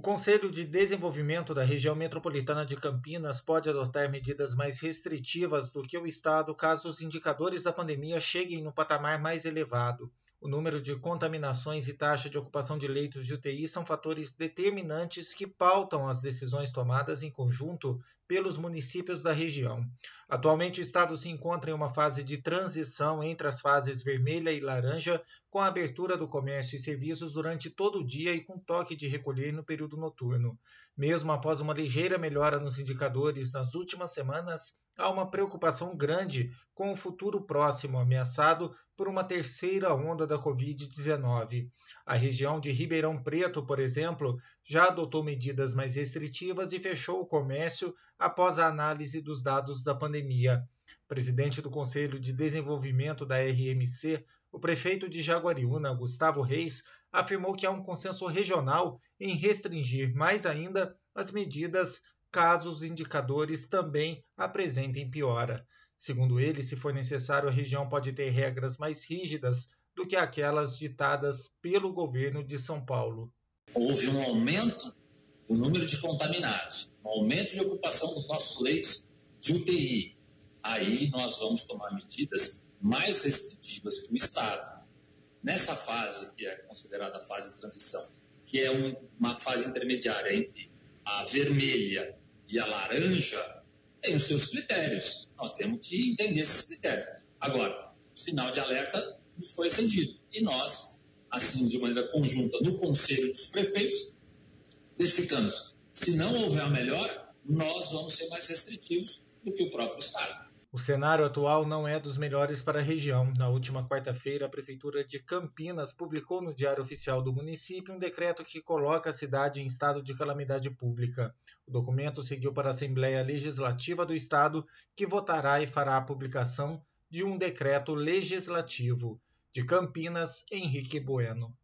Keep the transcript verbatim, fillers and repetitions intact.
O Conselho de Desenvolvimento da Região Metropolitana de Campinas pode adotar medidas mais restritivas do que o Estado caso os indicadores da pandemia cheguem no patamar mais elevado. O número de contaminações e taxa de ocupação de leitos de U T I são fatores determinantes que pautam as decisões tomadas em conjunto pelos municípios da região. Atualmente, o Estado se encontra em uma fase de transição entre as fases vermelha e laranja, com a abertura do comércio e serviços durante todo o dia e com toque de recolher no período noturno. Mesmo após uma ligeira melhora nos indicadores nas últimas semanas, há uma preocupação grande com o futuro próximo, ameaçado por uma terceira onda da covid dezenove. A região de Ribeirão Preto, por exemplo, já adotou medidas mais restritivas e fechou o comércio após a análise dos dados da pandemia. Presidente do Conselho de Desenvolvimento da R M C, o prefeito de Jaguariúna, Gustavo Reis, afirmou que há um consenso regional em restringir mais ainda as medidas caso os indicadores também apresentem piora. Segundo ele, se for necessário, a região pode ter regras mais rígidas do que aquelas ditadas pelo governo de São Paulo. Houve um aumento do número de contaminados, um aumento de ocupação dos nossos leitos de U T I. Aí nós vamos tomar medidas mais restritivas que o Estado. Nessa fase, que é considerada a fase de transição, que é um, uma fase intermediária entre a vermelha e a laranja, tem os seus critérios. Nós temos que entender esses critérios. Agora, o sinal de alerta nos foi acendido. E nós, assim, de maneira conjunta, no Conselho dos Prefeitos, identificamos, se não houver a melhora, nós vamos ser mais restritivos do que o próprio Estado. O cenário atual não é dos melhores para a região. Na última quarta-feira, a Prefeitura de Campinas publicou no Diário Oficial do município um decreto que coloca a cidade em estado de calamidade pública. O documento seguiu para a Assembleia Legislativa do Estado, que votará e fará a publicação de um decreto legislativo. De Campinas, Henrique Bueno.